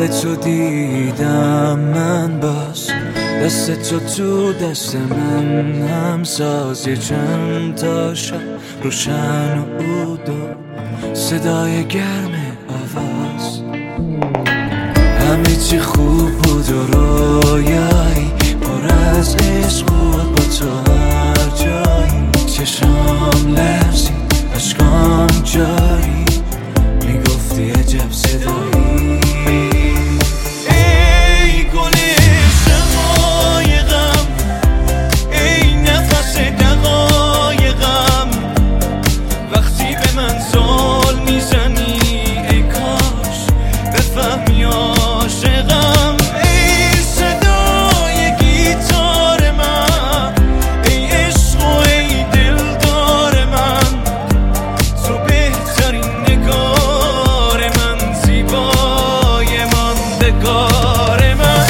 به تو دیدم من باز، دست تو دست من هم ساز. یه چند تا شب روشن و عود و صدای گرم آواز. همه چی خوب بود و رویایی پر از عشق بود با تو هر جایی. چشام لرزید اشکام جاری، میگفتی عجب صدایی. ای گل شقایقم، ای نفس دقایقم، وقتی به من زل میزنی ای کاش بفهمی عاشقم. ای صدای گیتار من، ای عشق و ای دلدار من، تو بهترین نگار من، زیبای ماندگار من.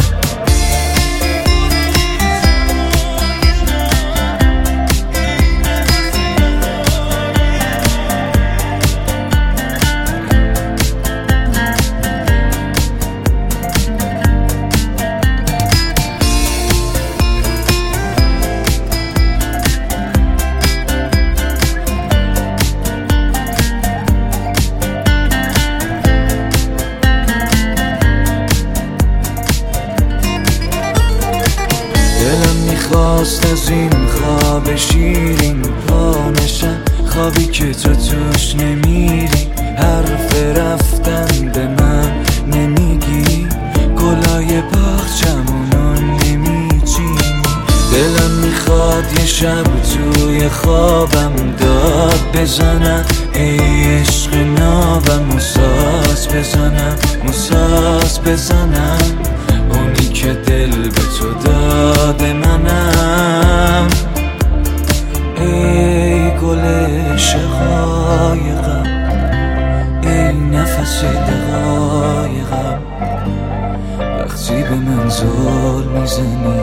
دلم میخواست از این خواب شیرین پا نشم، خوابی که تو توش نمیری. حرف رفتن به من نمیگی، گلای باغچمونو نمیچینی. دلم میخواد یه شب توی خوابم داد بزنم، ای عشق نابم موساز بزنم، موساز بزنم. اونی که دل به تو داده منم، ای گل شقایقم، ای نفس دقایقم، وقتی به من زل میزنی